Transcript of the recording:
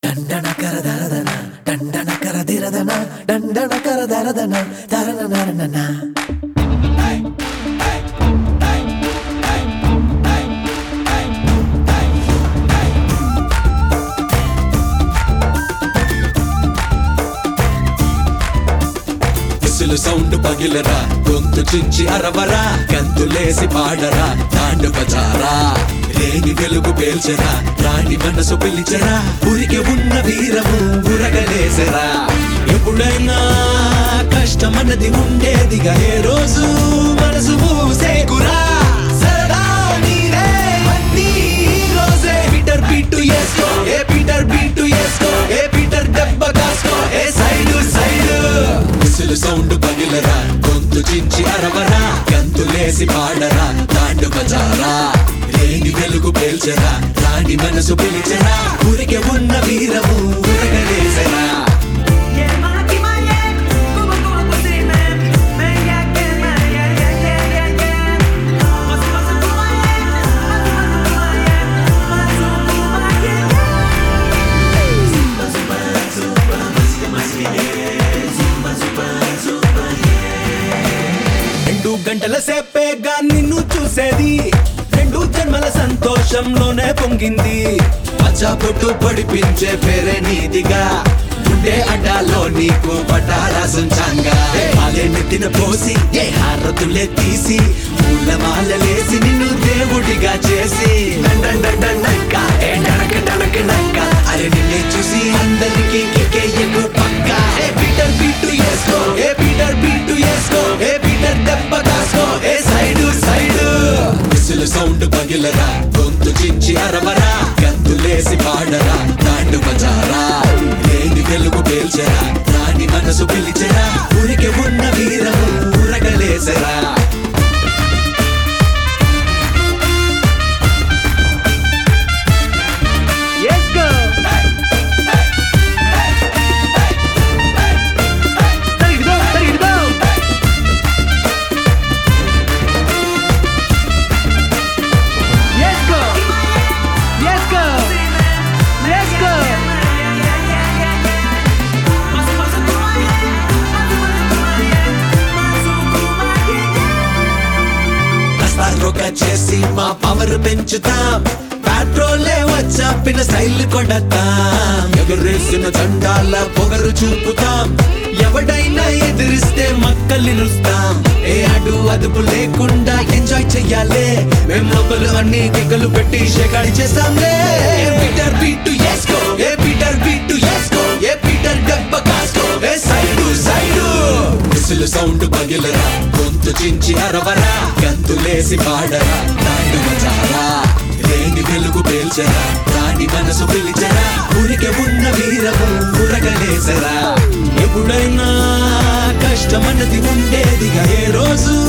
డండనకర దరదన డండనకర దిరదన డండనకర దరదన దరననరనన విసులు sound పగిలరా గొంతు చించి అరవరా గంతులేసి పాడరా తాండు బజారా రేగి వెలుగు పేల్చరా రాణి మనసు పిలిచరా ఉరికి ఉన్న వీరము ఉరగలేసరా ఎప్పుడైనా కష్టమన్నది ఉండేదిగా ఏ రోజు మనసు మూసేకురా సరదా నీరే అన్నీ రోజే పీటర్ బీటు వేసుకో ఏ పీటర్ బీటు వేసుకో ఏ పీటర్ దెబ్బ కాసుకో ఏ సైడు సైడు విసులు సౌండ్ పగిలరా గొంతు చించి అరవరా గంతులేసి పాడరా తాండు బజారా రేగి వెలుగు పేల్చరా రాణి మనసు పిలిచరా ఉరికి ఉన్న వీరము ఉరగలేసరా గంటల సేపేగా నిన్ను చూసేది రెండు జన్మల సంతోషంలోనే పొంగింది పచ్చాబొట్టు పడిపించే పేరే నీదిగా ఉండే అడ్డాలో నీకు పటారా సుంచంగా అదే నెత్తిన పోసి ఏ హారతులే తీసి పూల మాలలేసి నిన్ను దేవుడిగా చేసి డండండండండక్క ఏ డనక డనక నక్క అరే నిన్నే చూసి అందరికీ కిక్కేయకు పక్క ఏ పీటర్ బీటు వేసుకో ఏ పీటర్ బీటు వేసుకో ఏ పీటర్ దెబ్బ కాసుకో ఏ సైడు సైడు విసులు సౌండ్ పగిలరా గొంతు చించి అరవరా గంతులేసి పాడరా తాండు బజారా రేగి వెలుగు పేల్చరా రాణి మనసు పిలిచరా ఉరికి ఉన్న వీరము ఉరగలేసరా చేసి మా పవర్ పెంచుతాం పెట్రోలే వచ్చాపిన స్టైల్ కొడతాం ఎగురేసిన జెండాల పొగరు చూపుతాం ఎవడైనా ఎదిరిస్తే మక్కల్ని నిలుస్తాం ఏ అడు అదుపు లేకుండా ఎంజాయ్ చెయ్యాలే మేము లోపలు అన్ని గిగ్గలు పెట్టి షేకాడి చేస్తాంలే ఏ పీటర్ బీటు వేసుకో ఏ పీటర్ బీటు వేసుకో ఏ పీటర్ దెబ్బ కాసుకో ఏ సైడు సైడు విసులు సౌండ్ పగిలరా గొంతు చించి అరవరా గంతులేసి పాడరా తాండు బజారా రేగి వెలుగు పేల్చరా రాణి మనసు పిలిచరా ఉరికి ఉన్న వీరము ఉరగలేసరా ఎప్పుడైనా కష్టమన్నది ఉండేదిగా ఏ రోజు